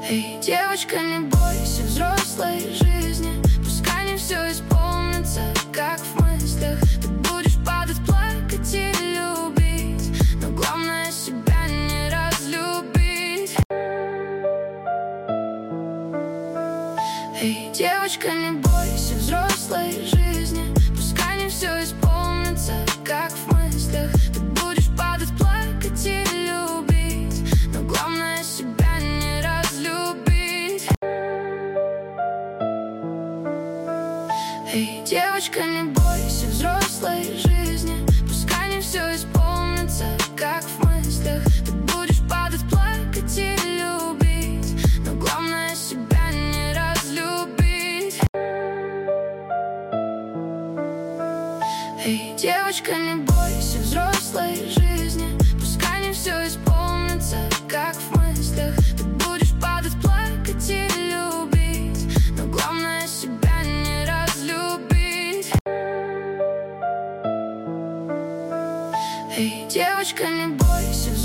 Эй, девочка, не бойся взрослой жизни. Пускай не все исполнится, как в мыслях. Ты будешь падать, плакать и любить, но главное себя не разлюбить. Эй, девочка, не бойся взрослой жизни. Пускай не все исполнится, как в мыслях. Ты будешь падать, плакать и любить, но главное себя не разлюбить. Эй, девочка, не бойся взрослой жизни. Пускай не все исполнится, как в мыслях. Ты будешь падать, плакать и любить, но главное себя не разлюбить. Эй, девочка, не бойся взрослой жизни. Пускай не все исполнится, как в мыслях. Ты будешь падать, плакать и любить, но главное себя не разлюбить. Эй, девочка, не бойся взрослой жизни.